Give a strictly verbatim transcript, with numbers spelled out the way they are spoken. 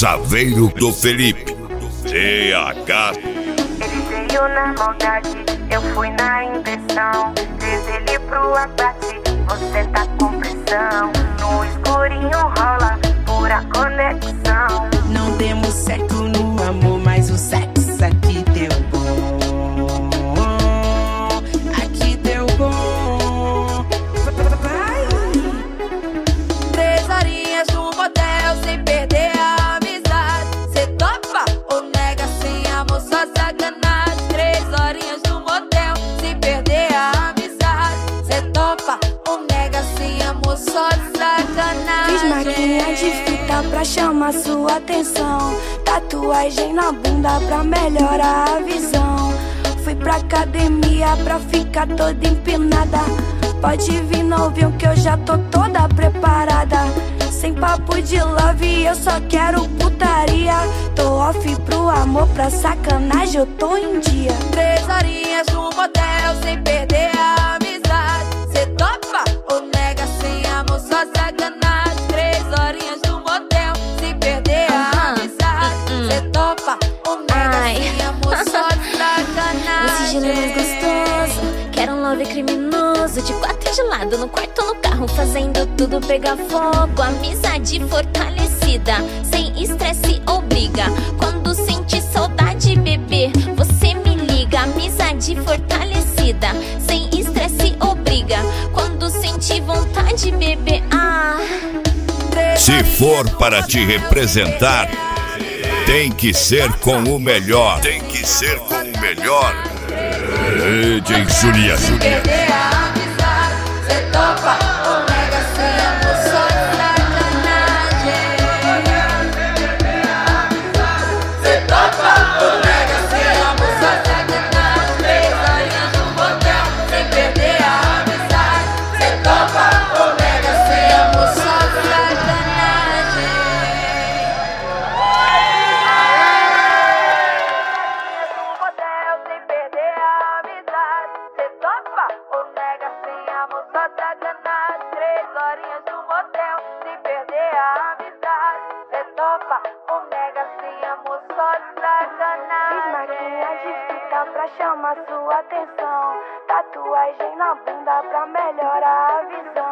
Saveiro do Felipe. C H. Ele veio na maldade, eu fui na intenção. Fiz ele pro abate, você tá com pressão. No escurinho rola pura conexão. Não demos certo no amor, mas o sexo aqui deu bom. Aqui deu bom. Vai. Três horinhas no motel sem perder a amizade. Cê topa ou nega sem amor, só sacanagem. Três horinhas no motel sem perder a amizade. Cê topa ou nega sem amor, só sacanagem. Fiz maquinha de fita pra chamar sua atenção. Tatuagem na bunda pra melhorar a visão. Fui pra academia pra ficar toda empinada. Pode vir novinho que eu já tô toda preparada. Sem papo de love, eu só quero putaria. Tô off pro amor, pra sacanagem eu tô em dia. Três horinhas no motel sem perder a amizade. Cê topa ou nega sem amor, só sacanagem. Três horinhas no motel sem perder a amizade. Cê topa ou nega Ai. sem amor, só sacanagem. Esse gelo é mais gostoso. Quero um love criminoso. De quatro de lado, no quarto, no carro, fazendo tudo pegar fogo. Amizade fortalecida, sem estresse ou briga. Quando sente saudade, bebê, você me liga. Amizade fortalecida, sem estresse ou briga. Quando sente vontade, bebê, ah. Se for para te representar, tem que ser com o melhor. Tem que ser com o melhor. D J Julia, Julia. Perder a amizade, cê topa ou nega sem amor, só sacanagem. Cê topa ou nega sem amor, só sacanagem. Três horinhas no motel sem perder a amizade. Cê topa ou nega sem amor, só sacanagem. No motel sem perder a amizade. Cê topa ou nega sem amor, só sacanagem. Três horinhas no motel sem perder a amizade. Cê topa ou nega sem amor, só Fiz maquinha de sacanagem. fita pra chamar sua atenção. Tatuagem na bunda pra melhorar a visão.